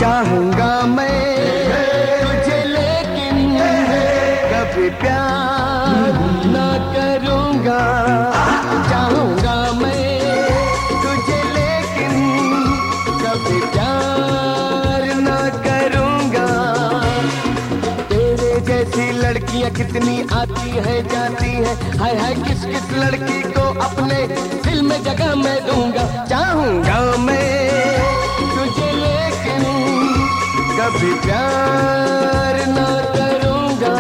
चाहूंगा मैं तुझे लेकिन कभी प्यार ना करूंगा। चाहूंगा मैं तुझे लेकिन कभी प्यार ना करूंगा। तेरे जैसी लड़कियां कितनी आती है जाती है, हाय हाय किस किस लड़की को अपने दिल में जगह मैं दूंगा। चाहूंगा मैं तुझे लेकिन कभी प्यार ना करूंगा।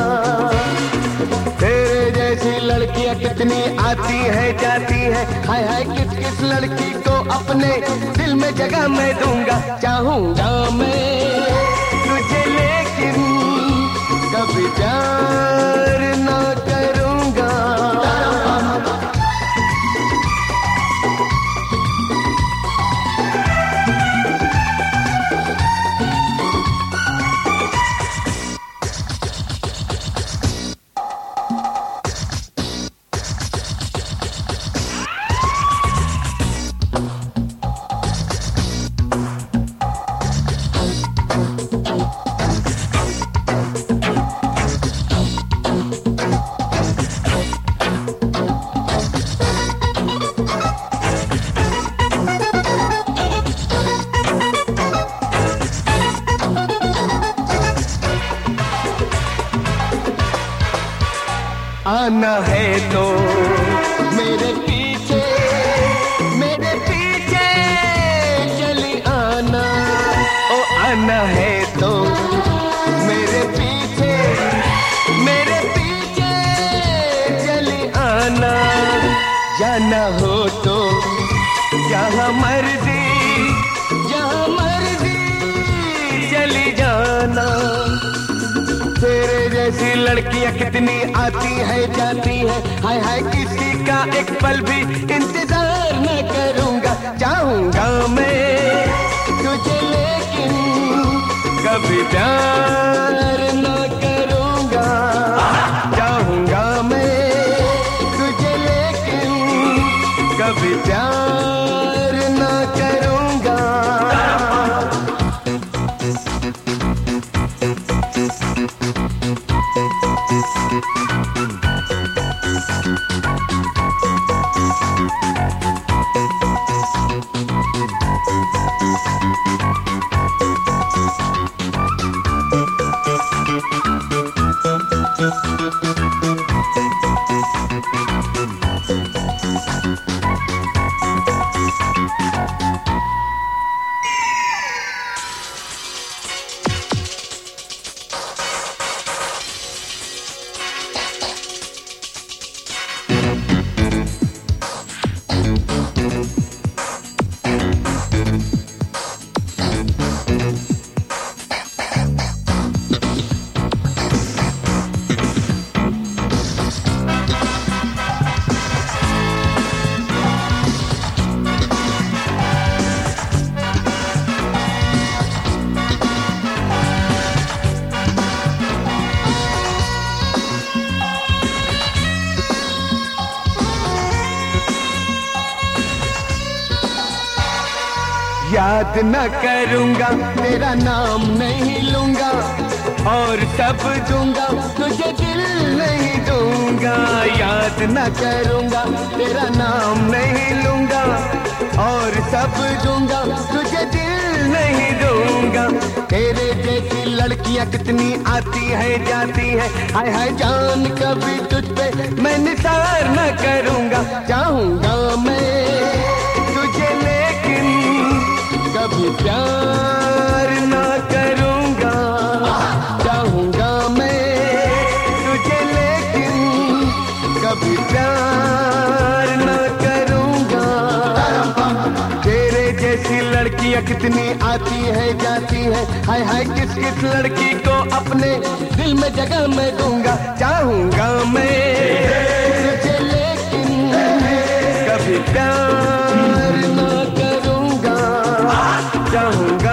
तेरे जैसी लड़कियां कितनी आती है जाती है, हाय हाय किस किस लड़की को अपने दिल में जगह मैं दूंगा। चाहूंगा मैं तुझे लेकिन कभी प्यार ना करूंगा। आना है तो मेरे पीछे चली आना। ओ आना है तो मेरे पीछे चली आना। जाना हो तो जहाँ मर्जी चली जाना। तेरे जैसी लड़कियां कितनी आती है जाती है, हाय हाय किसी का एक पल भी इंतजार न करूंगा। चाहूंगा मैं तुझे लेकिन कभी प्यार न करूंगा। चाहूंगा मैं तुझे लेकिन कभी प्यार न करूंगा। याद न करूंगा तेरा नाम नहीं लूंगा, और सब दूंगा तुझे दिल नहीं दूंगा। याद न करूंगा तेरा नाम नहीं लूंगा, और सब दूंगा तुझे दिल नहीं दूंगा। तेरे जैसी लड़कियां कितनी आती है जाती है, हाय हाय जान कभी तुझ पे मैं निसार न करूंगा। चाहूंगा मैं तुझे लेकिन कभी प्यार ना करूंगा। चाहूंगा मैं तुझे लेकिन कभी प्यार ना करूंगा। तेरे जैसी लड़कियां कितनी आती है जाती है, हाय हाय किस किस लड़की को अपने दिल में जगह मैं दूंगा। चाहूंगा मैं तुझे लेकिन कभी प्यार ना करूंगा। चाहूंगा